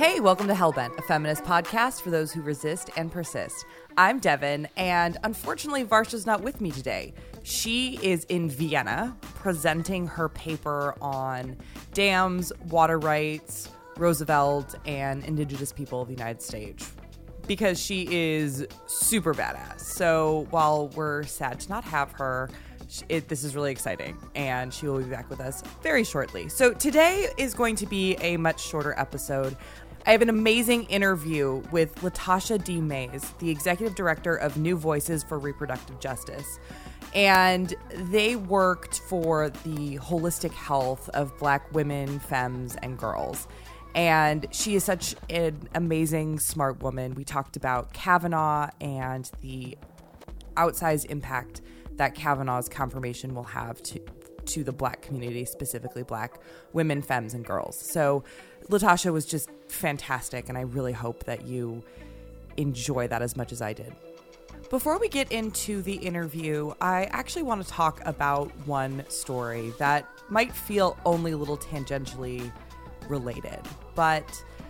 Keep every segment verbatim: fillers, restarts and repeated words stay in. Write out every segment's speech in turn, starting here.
Hey, welcome to Hellbent, a feminist podcast for those who resist and persist. I'm Devin, and unfortunately, Varsha's not with me today. She is in Vienna presenting her paper on dams, water rights, Roosevelt, and indigenous people of the United States, because she is super badass. So while we're sad to not have her, It, this is really exciting, and she will be back with us very shortly. So today is going to be a much shorter episode. I have an amazing interview with Latasha D. Mays, the executive director of New Voices for Reproductive Justice. And they worked for the holistic health of Black women, femmes, and girls. And she is such an amazing, smart woman. We talked about Kavanaugh and the outsized impact that Kavanaugh's confirmation will have to to the Black community, specifically Black women, femmes, and girls. So Latasha was just fantastic, and I really hope that you enjoy that as much as I did. Before we get into the interview, I actually want to talk about one story that might feel only a little tangentially related, but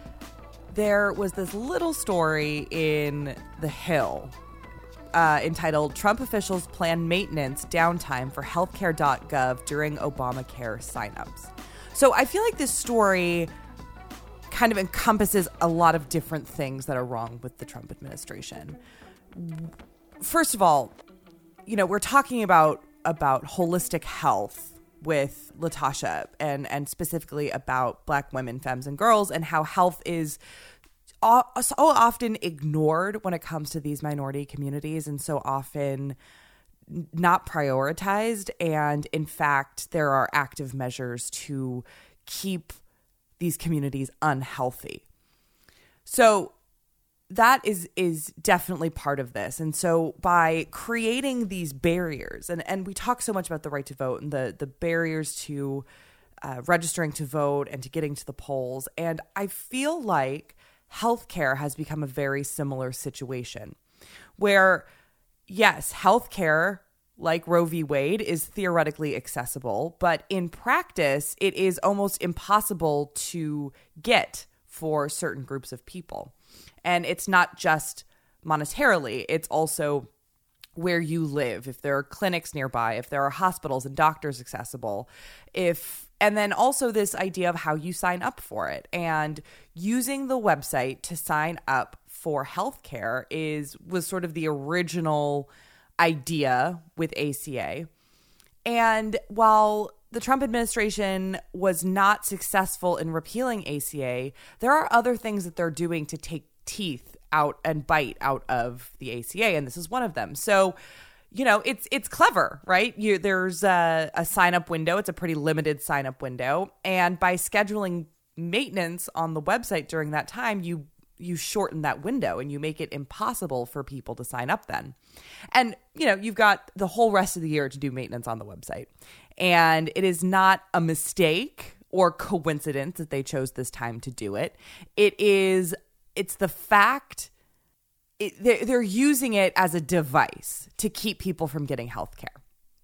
there was this little story in The Hill Uh, entitled Trump Officials Plan Maintenance Downtime for Healthcare dot gov During Obamacare Signups. So I feel like this story kind of encompasses a lot of different things that are wrong with the Trump administration. First of all, you know, we're talking about about holistic health with Latasha and, and specifically about Black women, femmes, and girls, and how health is so often ignored when it comes to these minority communities, and so often not prioritized. And in fact, there are active measures to keep these communities unhealthy. So that is is definitely part of this. And so by creating these barriers, and, and we talk so much about the right to vote and the, the barriers to uh, registering to vote and to getting to the polls. And I feel like healthcare has become a very similar situation where, yes, healthcare, like Roe v. Wade, is theoretically accessible, but in practice, it is almost impossible to get for certain groups of people. And it's not just monetarily, it's also where you live, if there are clinics nearby, if there are hospitals and doctors accessible, if and then also this idea of how you sign up for it. And using the website to sign up for healthcare is was sort of the original idea with A C A. And while the Trump administration was not successful in repealing A C A, there are other things that they're doing to take teeth out and bite out of the A C A, and this is one of them. So, you know, it's it's clever, right? You, there's a, a sign-up window. It's a pretty limited sign-up window, and by scheduling maintenance on the website during that time, you you shorten that window and you make it impossible for people to sign up then. And, you know, you've got the whole rest of the year to do maintenance on the website, and it is not a mistake or coincidence that they chose this time to do it. It is It's the fact it, they're, they're using it as a device to keep people from getting healthcare.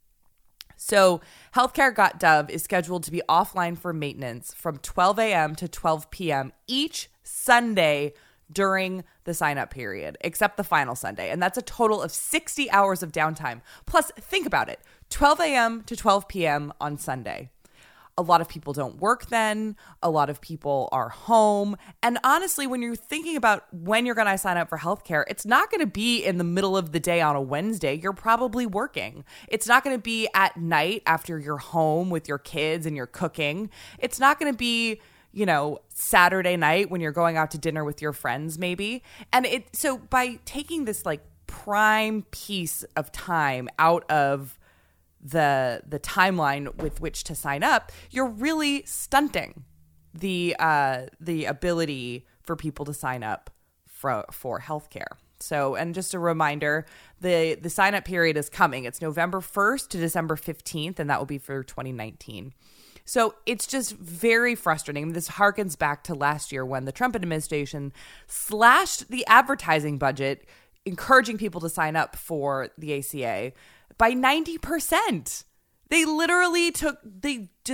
So healthcare dot gov is scheduled to be offline for maintenance from twelve a.m. to twelve p.m. each Sunday during the sign-up period, except the final Sunday. And that's a total of sixty hours of downtime. Plus, think about it, twelve a.m. to twelve p.m. on Sunday. A lot of people don't work then. A lot of people are home. And honestly, when you're thinking about when you're going to sign up for healthcare, it's not going to be in the middle of the day on a Wednesday. You're probably working. It's not going to be at night after you're home with your kids and you're cooking. It's not going to be, you know, Saturday night when you're going out to dinner with your friends, maybe. And it so by taking this like prime piece of time out of the the timeline with which to sign up, you're really stunting the uh, the ability for people to sign up for for healthcare. So, and just a reminder, the the sign up period is coming. It's November first to December fifteenth, and that will be for twenty nineteen. So it's just very frustrating. This harkens back to last year when the Trump administration slashed the advertising budget, encouraging people to sign up for the A C A by ninety percent. They literally took, they just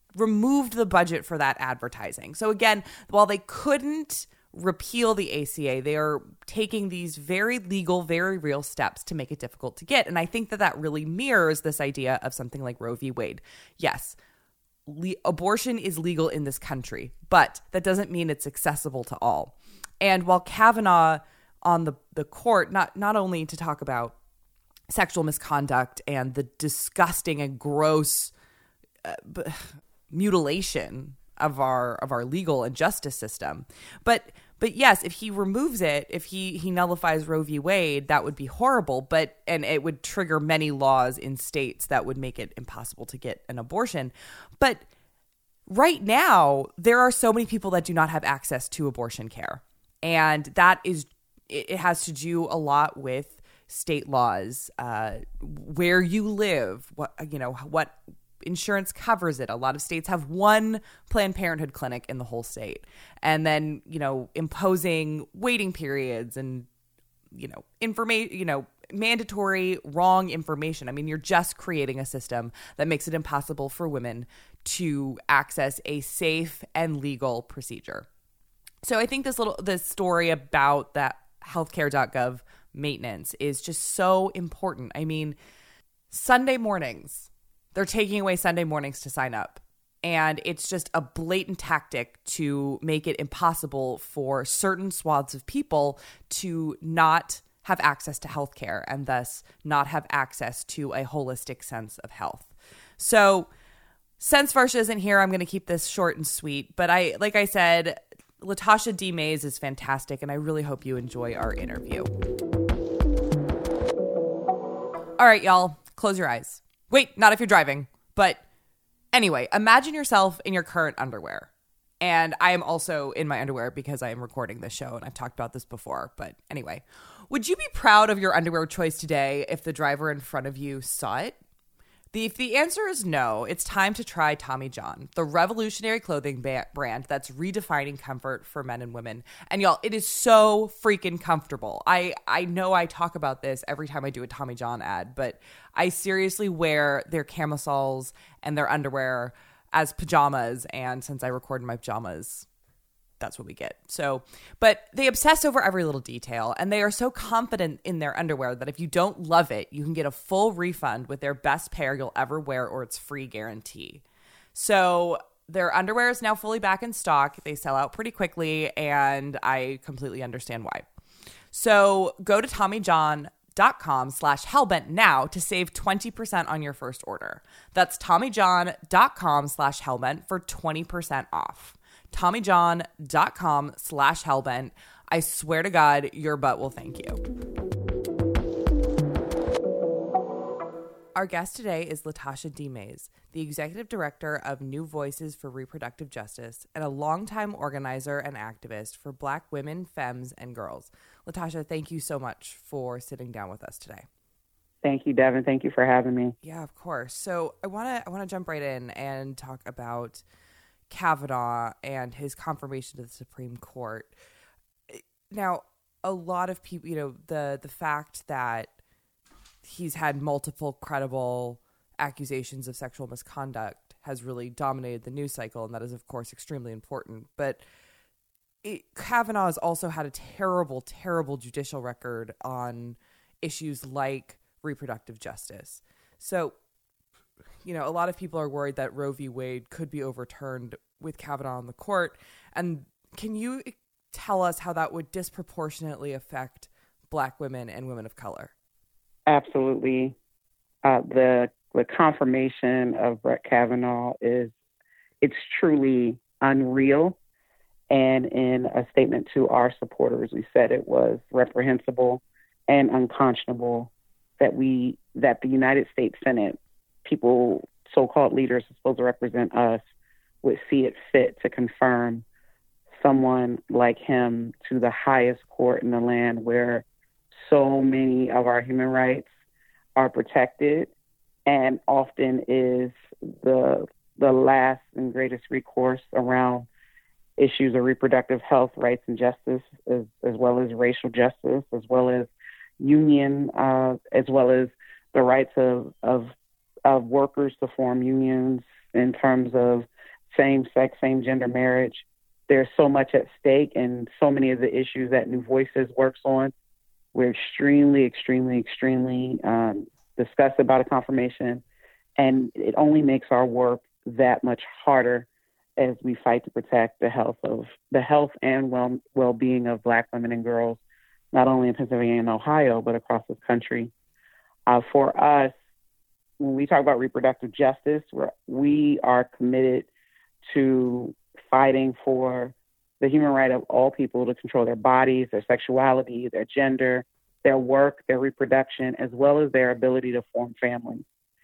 removed the budget for that advertising. So again, while they couldn't repeal the A C A, they are taking these very legal, very real steps to make it difficult to get. And I think that that really mirrors this idea of something like Roe v. Wade. Yes, le- abortion is legal in this country, but that doesn't mean it's accessible to all. And while Kavanaugh on the, the court, not, not only to talk about sexual misconduct and the disgusting and gross uh, b- mutilation of our of our legal and justice system. But but yes, if he removes it, if he he nullifies Roe v. Wade, that would be horrible. But and it would trigger many laws in states that would make it impossible to get an abortion. But right now, there are so many people that do not have access to abortion care. And that is it has to do a lot with state laws, uh, where you live, what you know, what insurance covers it. A lot of states have one Planned Parenthood clinic in the whole state. And then, you know, imposing waiting periods and, you know, information, you know, mandatory wrong information. I mean, you're just creating a system that makes it impossible for women to access a safe and legal procedure. So I think this little, this story about that healthcare dot gov maintenance is just so important. I mean, Sunday mornings, they're taking away Sunday mornings to sign up. And it's just a blatant tactic to make it impossible for certain swaths of people to not have access to healthcare and thus not have access to a holistic sense of health. So since Varsha isn't here, I'm going to keep this short and sweet. But I, like I said, Latasha D. Mays is fantastic, and I really hope you enjoy our interview. All right, y'all, close your eyes. Wait, not if you're driving. But anyway, imagine yourself in your current underwear. And I am also in my underwear because I am recording this show, and I've talked about this before. But anyway, would you be proud of your underwear choice today if the driver in front of you saw it? The, if the answer is no, it's time to try Tommy John, the revolutionary clothing ba- brand that's redefining comfort for men and women. And y'all, it is so freaking comfortable. I, I know I talk about this every time I do a Tommy John ad, but I seriously wear their camisoles and their underwear as pajamas. And since I record in my pajamas, that's what we get. So, but they obsess over every little detail, and they are so confident in their underwear that if you don't love it, you can get a full refund with their best pair you'll ever wear or its free guarantee. So their underwear is now fully back in stock. They sell out pretty quickly, and I completely understand why. So go to TommyJohn.com slash hellbent now to save twenty percent on your first order. That's TommyJohn.com slash hellbent for twenty percent off. TommyJohn.com slash hellbent. I swear to God, your butt will thank you. Our guest today is Latasha D. Mays, the Executive Director of New Voices for Reproductive Justice and a longtime organizer and activist for Black women, femmes, and girls. Latasha, thank you so much for sitting down with us today. Thank you, Devin. Thank you for having me. Yeah, of course. So I want to I want to jump right in and talk about Kavanaugh and his confirmation to the Supreme Court. Now, a lot of people, you know, the the fact that he's had multiple credible accusations of sexual misconduct has really dominated the news cycle, and that is, of course, extremely important. But it, Kavanaugh has also had a terrible, terrible judicial record on issues like reproductive justice. So, you know, a lot of people are worried that Roe v. Wade could be overturned with Kavanaugh on the court. And can you tell us how that would disproportionately affect Black women and women of color? Absolutely. Uh, the the confirmation of Brett Kavanaugh is, it's truly unreal. And in a statement to our supporters, we said it was reprehensible and unconscionable that we that the United States Senate, people, so-called leaders supposed to represent us, would see it fit to confirm someone like him to the highest court in the land where so many of our human rights are protected and often is the the last and greatest recourse around issues of reproductive health, rights, and justice, as, as well as racial justice, as well as union, uh, as well as the rights of, of of workers to form unions in terms of same-sex, same-gender marriage. There's so much at stake, and so many of the issues that New Voices works on, we're extremely, extremely, extremely um, disgusted by the confirmation, and it only makes our work that much harder as we fight to protect the health of the health and well well-being of Black women and girls, not only in Pennsylvania and Ohio, but across this country. Uh, for us, when we talk about reproductive justice, we're, we are committed to fighting for the human right of all people to control their bodies, their sexuality, their gender, their work, their reproduction, as well as their ability to form families.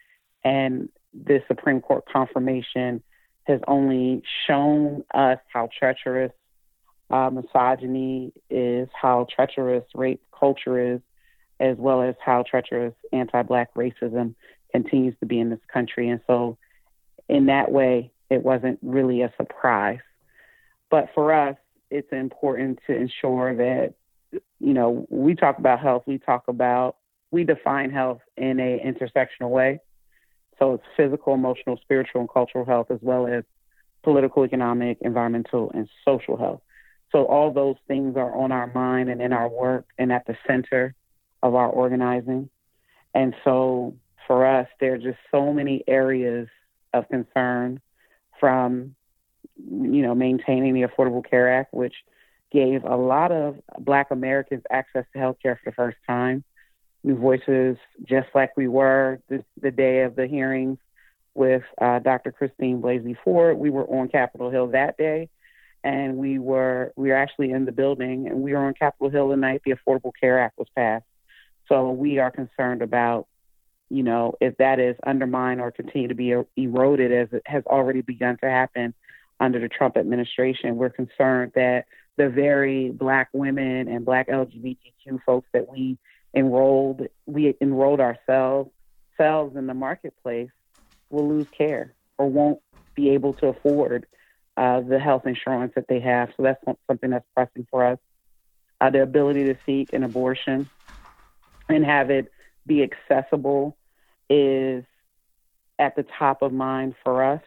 And this Supreme Court confirmation has only shown us how treacherous uh, misogyny is, how treacherous rape culture is, as well as how treacherous anti-Black racism continues to be in this country. And so in that way, it wasn't really a surprise. But for us, it's important to ensure that, you know, we talk about health, we talk about, we define health in a intersectional way. So it's physical, emotional, spiritual, and cultural health, as well as political, economic, environmental, and social health. So all those things are on our mind and in our work and at the center of our organizing. And so for us, there are just so many areas of concern, from, you know, maintaining the Affordable Care Act, which gave a lot of Black Americans access to health care for the first time. New Voices, just like we were this, the day of the hearings with uh, Doctor Christine Blasey Ford, we were on Capitol Hill that day, and we were we were actually in the building, and we were on Capitol Hill the night the Affordable Care Act was passed. So we are concerned about, you know, if that is undermined or continue to be eroded, as it has already begun to happen under the Trump administration. We're concerned that the very Black women and Black L G B T Q folks that we enrolled, we enrolled ourselves, selves in the marketplace, will lose care or won't be able to afford uh, the health insurance that they have. So that's something that's pressing for us. Uh, the ability to seek an abortion and have it be accessible is at the top of mind for us.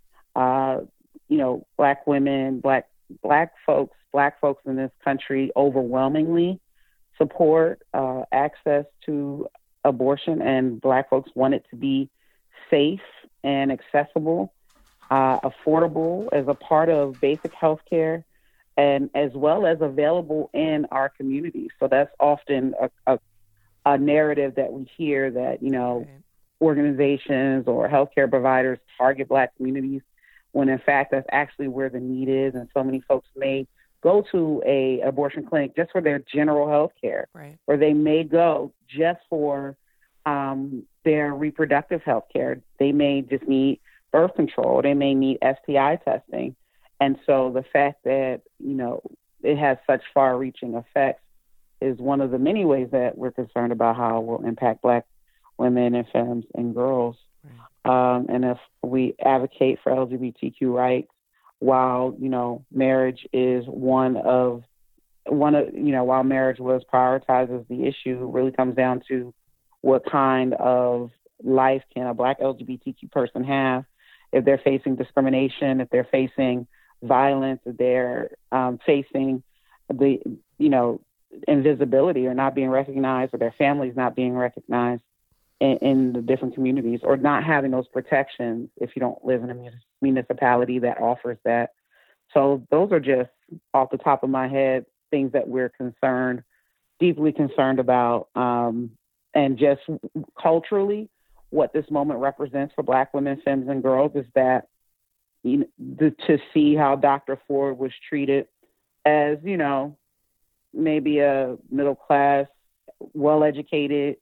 Uh, you know, Black women, Black Black folks, Black folks in this country overwhelmingly support uh, access to abortion, and Black folks want it to be safe and accessible, uh, affordable as a part of basic health care, and as well as available in our communities. So that's often a, a, a narrative that we hear, that, you know, right, organizations or healthcare providers target Black communities, when in fact that's actually where the need is. And so many folks may go to a abortion clinic just for their general health care, right, or they may go just for um, their reproductive health care. They may just need birth control. They may need S T I testing. And so the fact that, you know, it has such far-reaching effects is one of the many ways that we're concerned about how it will impact Black women and femmes and girls. Right. Um, and if we advocate for L G B T Q rights, while, you know, marriage is one of, one of, you know, while marriage was prioritized as the issue, it really comes down to what kind of life can a Black L G B T Q person have if they're facing discrimination, if they're facing violence, if they're um, facing the, you know, invisibility or not being recognized, or their families not being recognized in, in the different communities, or not having those protections if you don't live in a municipality that offers that. So those are just off the top of my head things that we're concerned, deeply concerned about, um, and just culturally, what this moment represents for Black women, femmes, and girls is that, you know, the, to see how Doctor Ford was treated as, you know, maybe a middle class, well-educated,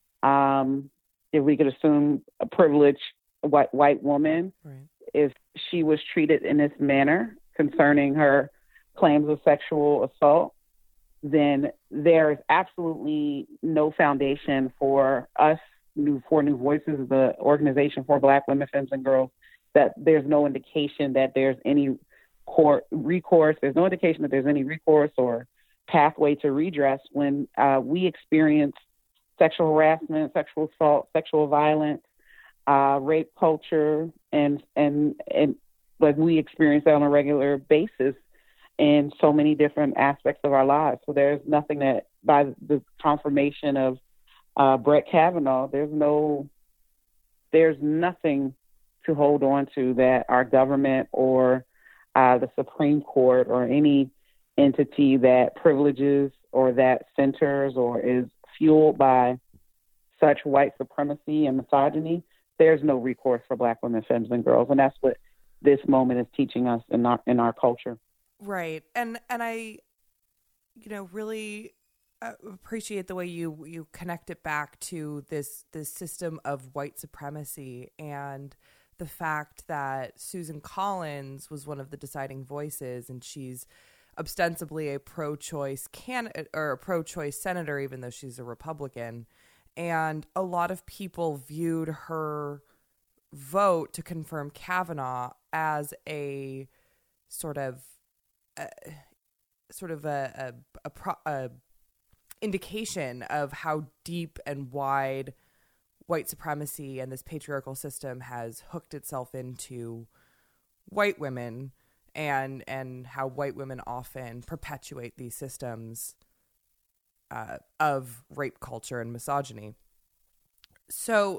um, if we could assume a privileged white white woman, right, if she was treated in this manner concerning her claims of sexual assault, then there is absolutely no foundation for us, new for New Voices, the organization for Black women, femmes, and girls, that there's no indication that there's any court recourse. There's no indication that there's any recourse or pathway to redress when uh, we experience sexual harassment, sexual assault, sexual violence, uh, rape culture, and and and like we experience that on a regular basis in so many different aspects of our lives. So there's nothing that, by the confirmation of uh, Brett Kavanaugh, there's no, there's nothing to hold on to that our government or uh, the Supreme Court or any entity that privileges or that centers or is fueled by such white supremacy and misogyny, there's no recourse for Black women, femmes, and girls. And that's what this moment is teaching us in our, in our culture. Right. And, and I, you know, really uh, appreciate the way you, you connect it back to this, this system of white supremacy and the fact that Susan Collins was one of the deciding voices, and she's ostensibly a pro-choice candidate or a pro-choice senator, even though she's a Republican. And a lot of people viewed her vote to confirm Kavanaugh as a sort of, uh, sort of a, a, a, pro, a indication of how deep and wide white supremacy and this patriarchal system has hooked itself into white women, and and how white women often perpetuate these systems uh, of rape culture and misogyny. So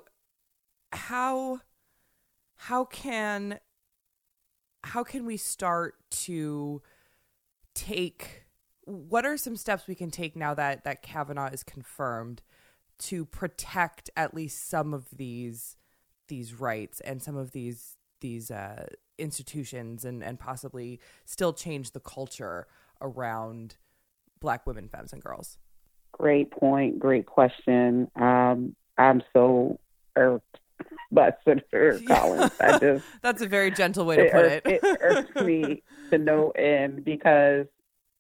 how how can how can we start to take, what are some steps we can take now that, that Kavanaugh is confirmed to protect at least some of these these rights and some of these these uh, institutions, and, and possibly still change the culture around Black women, femmes, and girls? Great point. Great question. Um, I'm so irked by Senator Collins. I just That's a very gentle way to it put irks, it. It irks me to no end, because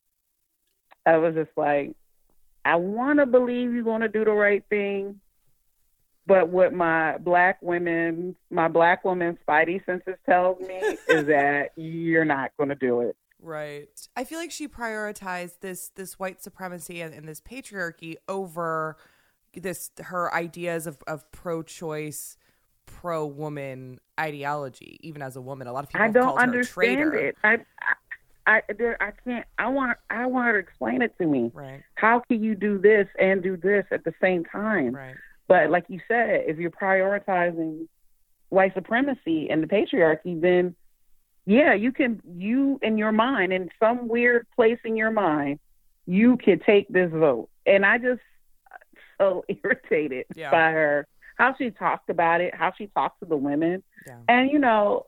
I was just like, I want to believe you're going to do the right thing, but what my black women, my black woman's spidey senses tells me is that you're not going to do it. Right. I feel like she prioritized this this white supremacy and, and this patriarchy over this her ideas of, of pro-choice, pro-woman ideology. Even as a woman, a lot of people I don't called her a understand traitor. it. I, I I there, I can't. I want. I want her to explain it to me. Right. How can you do this and do this at the same time? Right. But like you said, if you're prioritizing white supremacy and the patriarchy, then yeah, you can. You in your mind, in some weird place in your mind, you can take this vote. And I just so irritated yeah. by her, how she talked about it, how she talked to the women, yeah. and you know.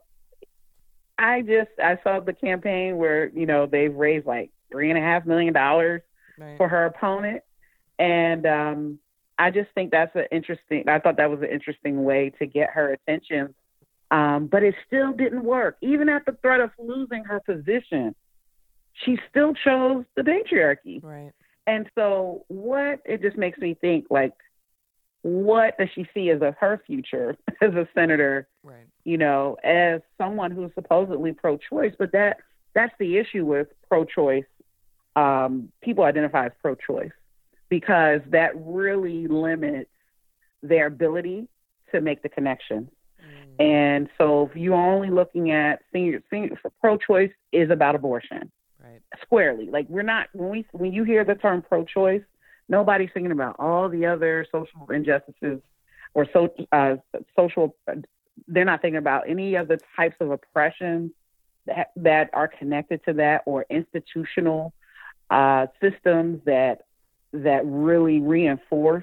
I just, I saw the campaign where, you know, they've raised like three and a half million dollars right. for her opponent. And um, I just think that's an interesting, I thought that was an interesting way to get her attention. Um, but it still didn't work. Even at the threat of losing her position, she still chose the patriarchy. Right. And so what, it just makes me think, like, what does she see as a, her future as a senator, right. you know, as someone who's supposedly pro-choice? But that that's the issue with pro-choice. Um, people identify as pro-choice because that really limits their ability to make the connection. Mm. And so if you're only looking at senior, senior pro-choice is about abortion, right? Squarely. Like we're not, when we when you hear the term pro-choice, nobody's thinking about all the other social injustices or so, uh, social, they're not thinking about any of the types of oppression that, that are connected to that, or institutional uh, systems that that really reinforce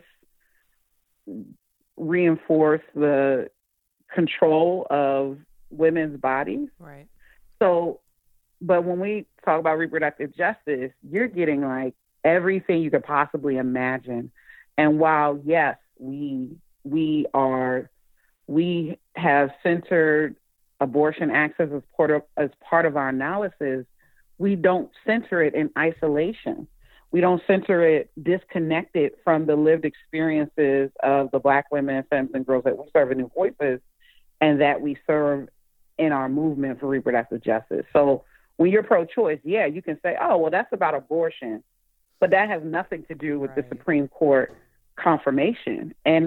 reinforce the control of women's bodies. Right. So, but when we talk about reproductive justice, you're getting like everything you could possibly imagine. And while, yes, we we are we have centered abortion access as part of as part of our analysis, we don't center it in isolation. We don't center it disconnected from the lived experiences of the Black women, femmes, and girls that we serve in New Voices and that we serve in our movement for reproductive justice. So when you're pro-choice, yeah, you can say, oh, well, that's about abortion. But that has nothing to do with right. the Supreme Court confirmation. And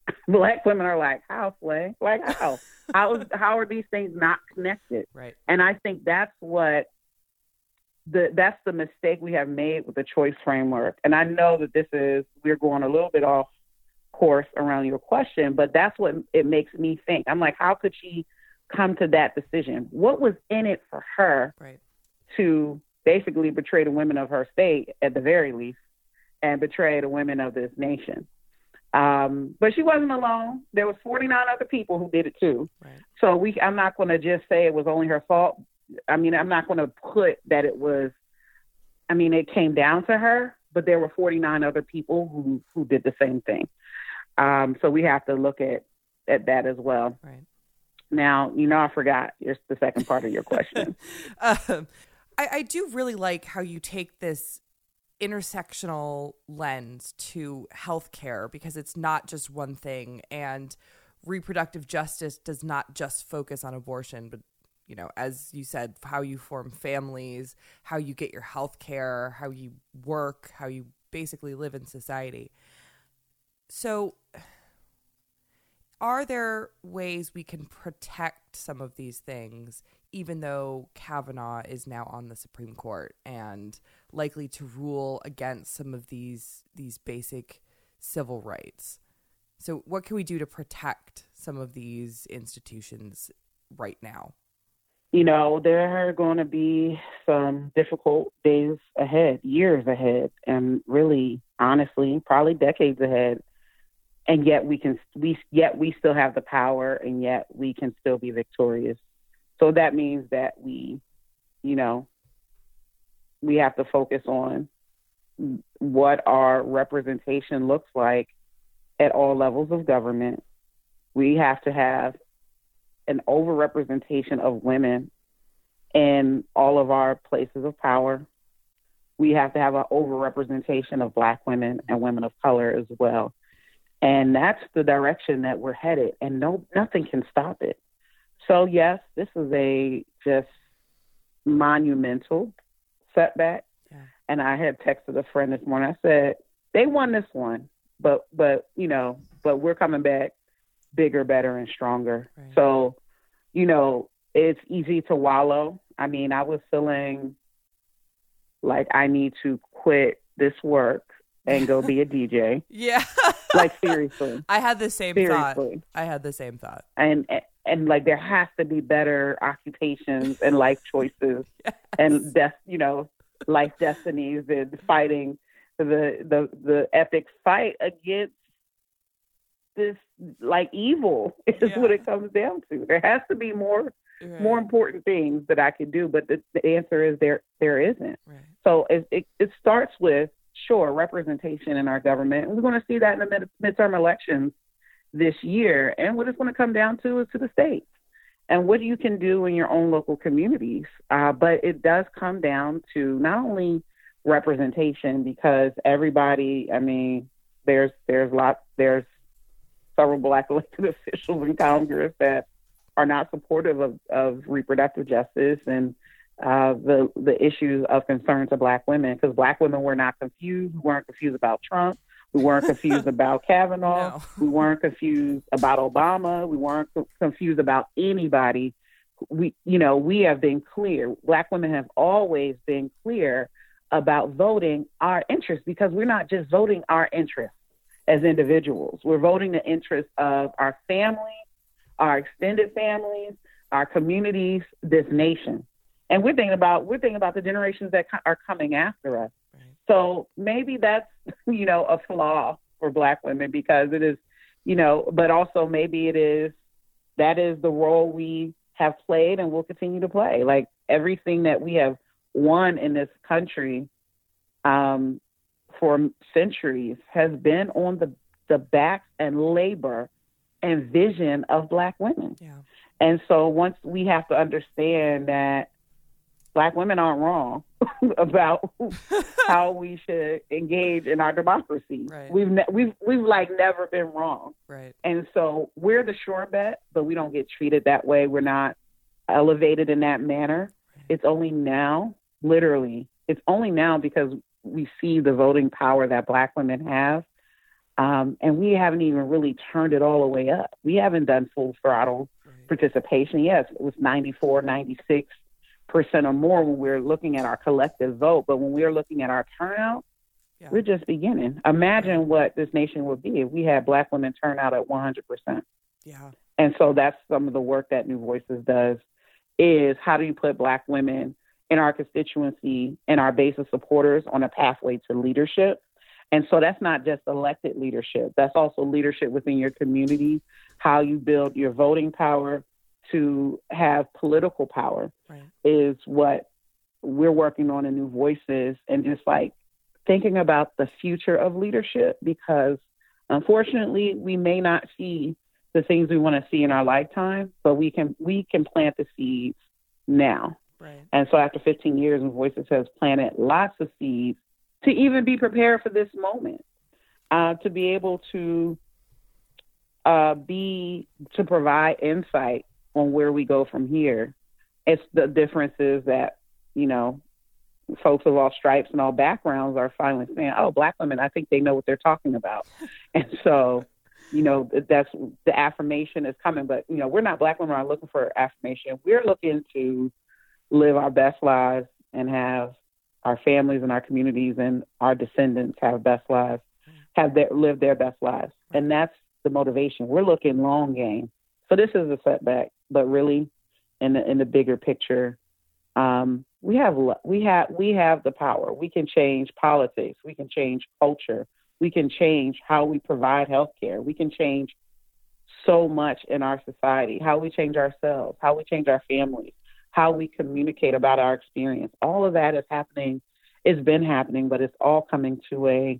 Black women are like, how, Slay? Like, how? how, is, how are these things not connected? Right. And I think that's what the that's the mistake we have made with the choice framework. And I know that this is, we're going a little bit off course around your question, but that's what it makes me think. I'm like, how could she come to that decision? What was in it for her right. to basically betray the women of her state at the very least and betray the women of this nation? Um, but she wasn't alone. There was forty-nine other people who did it too. Right. So we, I'm not going to just say it was only her fault. I mean, I'm not going to put that it was, I mean, it came down to her, but there were forty-nine other people who, who did the same thing. Um, so we have to look at, at that as well. Right. Now, you know, I forgot your, the second part of your question. um, I, I do really like how you take this intersectional lens to healthcare, because it's not just one thing, and reproductive justice does not just focus on abortion, but, you know, as you said, how you form families, how you get your health care, how you work, how you basically live in society. So are there ways we can protect some of these things, even though Kavanaugh is now on the Supreme Court and likely to rule against some of these these basic civil rights? So what can we do to protect some of these institutions right now? You know, there are going to be some difficult days ahead, years ahead, and really, honestly, probably decades ahead. And yet we can, we yet we still have the power, and yet we can still be victorious. So that means that we, you know, we have to focus on what our representation looks like at all levels of government. We have to have an overrepresentation of women in all of our places of power. We have to have an overrepresentation of Black women and women of color as well. And that's the direction that we're headed, and no, nothing can stop it. So yes, this is a just monumental setback. Yeah. And I had texted a friend this morning. I said, they won this one, but, but, you know, but we're coming back bigger, better, and stronger. Right. So, you know, it's easy to wallow. I mean, I was feeling like I need to quit this work and go be a D J. Yeah. Like, seriously. I had the same seriously. thought. I had the same thought. And, and, and like, there has to be better occupations and life choices yes. and, des- you know, life destinies and fighting the, the, the epic fight against this, like, evil is yeah. what it comes down to. There has to be more right. more important things that I can do, but the, the answer is there there isn't. Right. So it, it, it starts with, sure, representation in our government. And we're going to see that in the mid- midterm elections this year. And what it's going to come down to is to the states and what you can do in your own local communities. Uh, but it does come down to not only representation, because everybody, I mean, there's there's lots, there's several Black elected officials in Congress that are not supportive of, of reproductive justice and uh, the the issues of concern to Black women, because Black women were not confused. We weren't confused about Trump. We weren't confused about Kavanaugh. No. We weren't confused about Obama. We weren't co- confused about anybody. We, you know, we have been clear. Black women have always been clear about voting our interests, because we're not just voting our interests as individuals. We're voting the interests of our families, our extended families, our communities, this nation. And we're thinking about we're thinking about the generations that co- are coming after us. Right. So maybe that's, you know, a flaw for Black women, because it is, you know, but also maybe it is, that is the role we have played and will continue to play. Like, everything that we have won in this country um, for centuries has been on the, the backs and labor and vision of Black women. Yeah. And so once we have to understand that Black women aren't wrong about how we should engage in our democracy. Right. We've ne- we've we've like never been wrong. Right. And so we're the sure bet, but we don't get treated that way. We're not elevated in that manner. Right. It's only now, literally, it's only now because we see the voting power that Black women have, Um, and we haven't even really turned it all the way up. We haven't done full throttle right. participation. Yes, it was ninety-four, ninety-six percent or more when we're looking at our collective vote. But when we're looking at our turnout, yeah. we're just beginning. Imagine yeah. what this nation would be if we had Black women turn out at one hundred percent. Yeah. And so that's some of the work that New Voices does, is how do you put Black women in our constituency and our base of supporters on a pathway to leadership. And so that's not just elected leadership. That's also leadership within your community, how you build your voting power to have political power right. is what we're working on in New Voices, and just like thinking about the future of leadership, because unfortunately we may not see the things we want to see in our lifetime, but we can we can plant the seeds now. Right. And so after fifteen years, New Voices has planted lots of seeds to even be prepared for this moment, uh, to be able to uh, be, to provide insight on where we go from here. It's the differences that, you know, folks of all stripes and all backgrounds are finally saying, oh, Black women, I think they know what they're talking about. And so, you know, that's the affirmation is coming. But, you know, we're not Black women are looking for affirmation. We're looking to live our best lives and have our families and our communities and our descendants have best lives, have their, live their best lives. And that's the motivation. We're looking long game. So this is a setback, but really in the, in the bigger picture, um, we have, we have, we have the power. We can change politics. We can change culture. We can change how we provide healthcare. We can change so much in our society, how we change ourselves, how we change our families, how we communicate about our experience. All of that is happening. It's been happening, but it's all coming to a,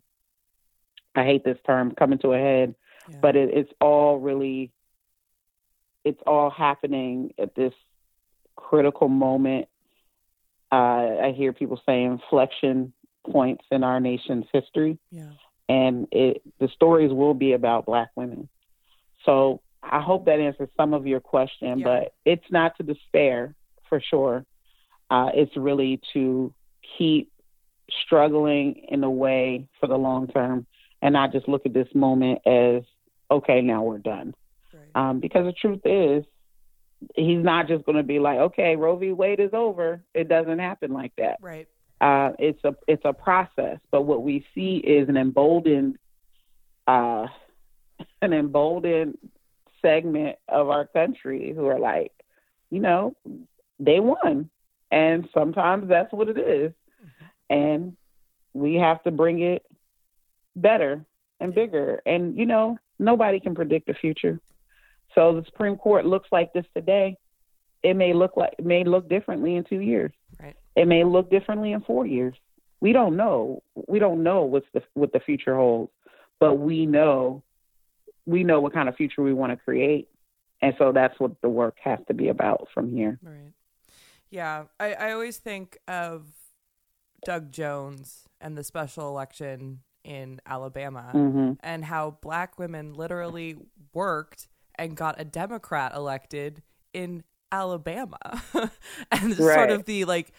I hate this term, coming to a head, yeah. but it, it's all really, it's all happening at this critical moment. Uh, I hear people say inflection points in our nation's history. Yeah. And it, the stories will be about Black women. So I hope that answers some of your question, yeah. but it's not to despair. For sure. Uh, it's really to keep struggling in a way for the long term and not just look at this moment as, okay, now we're done. Right. Um, because the truth is, he's not just going to be like, okay, Roe v. Wade is over. It doesn't happen like that. Right. Uh, it's a it's a process. But what we see is an emboldened, uh, an emboldened segment of our country who are like, you know, they won. And sometimes that's what it is. Mm-hmm. And we have to bring it better and bigger. And, you know, nobody can predict the future. So the Supreme Court looks like this today. It may look like it may look differently in two years. Right. It may look differently in four years. We don't know. We don't know what's the what the future holds. But we know we know what kind of future we want to create. And so that's what the work has to be about from here. Right. Yeah, I, I always think of Doug Jones and the special election in Alabama mm-hmm. and how Black women literally worked and got a Democrat elected in Alabama. And right. sort of the like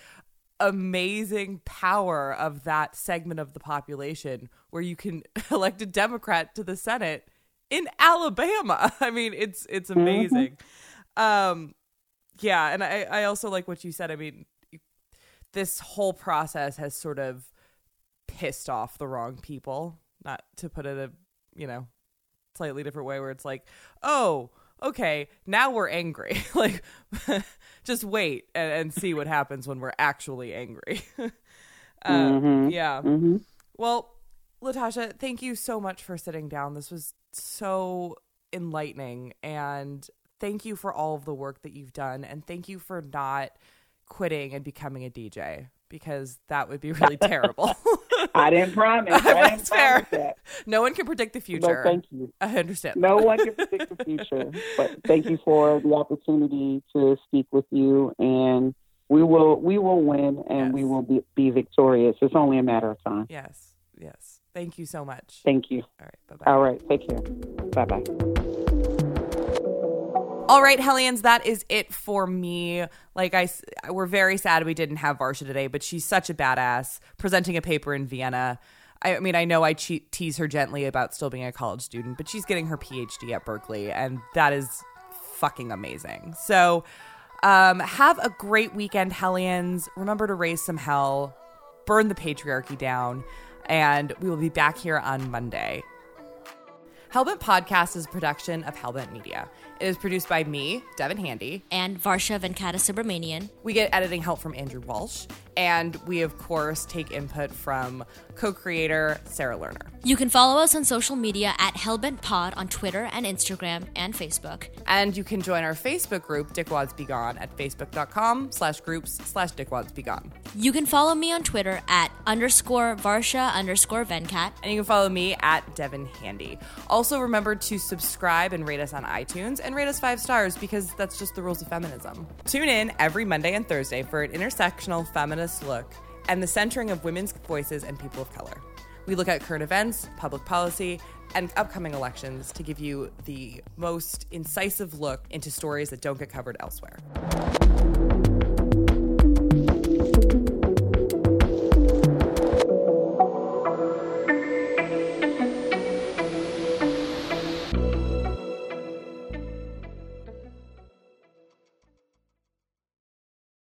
amazing power of that segment of the population where you can elect a Democrat to the Senate in Alabama. I mean, it's it's amazing. Mm-hmm. Um Yeah, and I, I also like what you said. I mean, this whole process has sort of pissed off the wrong people, not to put it a, you know, slightly different way where it's like, oh, okay, now we're angry. Like, just wait and, and see what happens when we're actually angry. um, mm-hmm. Yeah. Mm-hmm. Well, LaTosha, thank you so much for sitting down. This was so enlightening, and thank you for all of the work that you've done, and thank you for not quitting and becoming a D J, because that would be really terrible. I didn't promise. I That's didn't fair. Promise that. No one can predict the future. No, thank you. I understand. No one can predict the future, but thank you for the opportunity to speak with you, and we will we will win, and yes. we will be, be victorious. It's only a matter of time. Yes, yes. Thank you so much. Thank you. All right, bye-bye. All right, take care. Bye-bye. All right, Hellions, that is it for me. Like I, we're very sad we didn't have Varsha today, but she's such a badass, presenting a paper in Vienna. I mean, I know I che- tease her gently about still being a college student, but she's getting her P H D at Berkeley, and that is fucking amazing. So um, have a great weekend, Hellions. Remember to raise some hell, burn the patriarchy down, and we will be back here on Monday. Hellbent Podcast is a production of Hellbent Media. It is produced by me, Devin Handy. And Varsha Venkata Subramanian. We get editing help from Andrew Walsh. And we, of course, take input from co-creator Sarah Lerner. You can follow us on social media at Hellbent Pod on Twitter and Instagram and Facebook. And you can join our Facebook group, Dickwads Be Gone, at facebook.com slash groups slash Dickwads Be Gone. You can follow me on Twitter at underscore Varsha underscore Venkat. And you can follow me at Devin Handy. Also, remember to subscribe and rate us on iTunes and rate us five stars because that's just the rules of feminism. Tune in every Monday and Thursday for an intersectional feminist look and the centering of women's voices and people of color. We look at current events, public policy, and upcoming elections to give you the most incisive look into stories that don't get covered elsewhere.